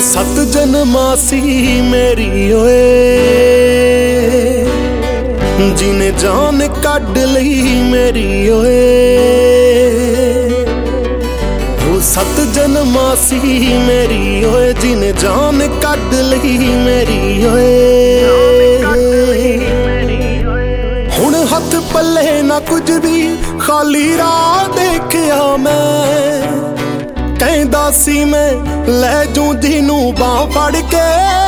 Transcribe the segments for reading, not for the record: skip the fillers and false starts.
सत जन्मासी मेरी ओए जिने जान कढ लई मेरी ओए। वो सत जन्मासी मेरी ओए जिने जान कढ लई मेरी ओए। हुण हथ पल्ले ना कुछ भी खाली राह देखिया मैं। कहंदा सी मैं लै जूं जिनू बाह फड़ के।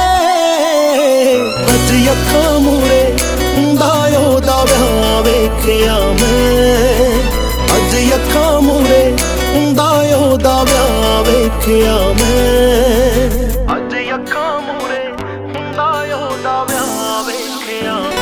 अज अखां मूरे हुंदा ओहदा विआह वेखिया मैं। अज अखां मूरे हुंदा ओहदा विआह वेखिया मैं। अज अखां मूरे हुंदा ओहदा विआह वेखिया मैं।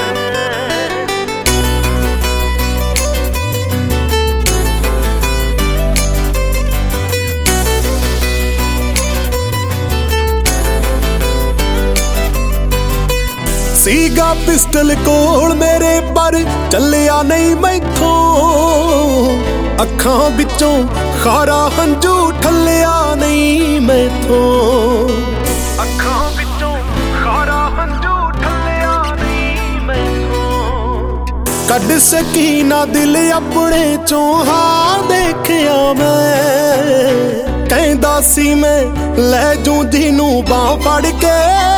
सीगा पिस्टल कोल मेरे पर चलिया नहीं मैथों। अखां विचों खारा हंजू ठलिया नहीं मैथों। अखां विचों खारा हंजू ठलिया नहीं मैथों। कढ सकी ना दिल अपने चों हां देखिया मैं। कहंदा सी मैं लै जूं जिनू बाह फड़ के।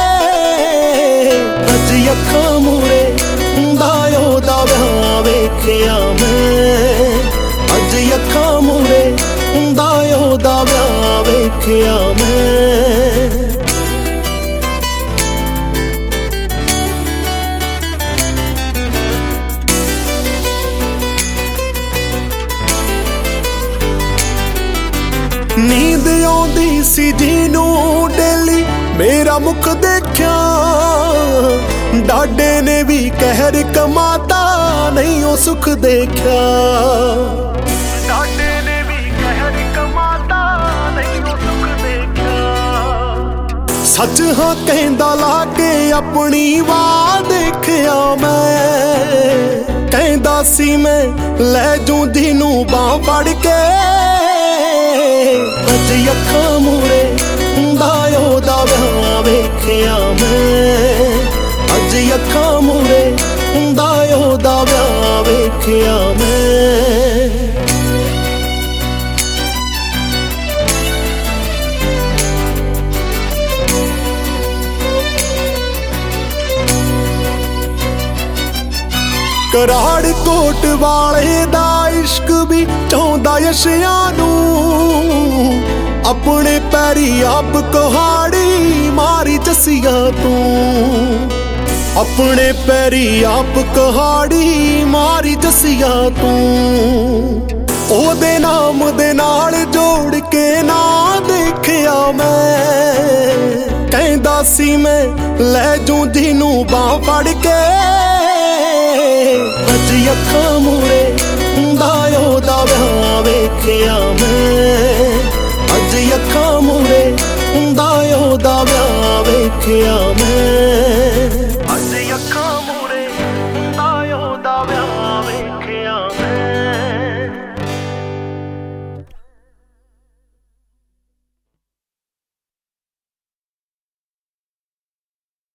अज अखां मूरे हुंदा ओहदा विआह वेखिया मैं। अज अखां मूरे हुंदा ओहदा विआह वेखिया मैं। नींद आउंदी सी जिनू डेली मेरा मुख देखिया। डाडे ने भी कहर कमाता नहीं ओ सुख देखिया। डाडे ने भी कहर कमाता नहीं ओ सुख देखिया। सच हाँ कहंदा लाके अपनी वाह देखिया मैं। कहंदा सी मैं लै जूं जिनू बाह फड़ के। अज अखां मूरे हुंदा ओहदा विआह वेखिया मैं। अज अखां मूरे हुंदा ओहदा विआह वेखिया मैं। कराड़ कोट वाले दा इश्क भी चाहुंदा यशिया नू। अपने पैरी आप कुहाड़ी मारी जसिया तू। अपने पैरी आप कुहाड़ी मारी जसिया तू। ओदे नाम दे नाल जोड़ के ना देखिया मैं। कहंदा सी मैं लै जूं जिनू बाह फड़ के। अज अखां मूरे हुंदा ओहदा विआह वेखिया मैं। अज अखां मूरे हुंदा ओहदा विआह वेखिया मैं।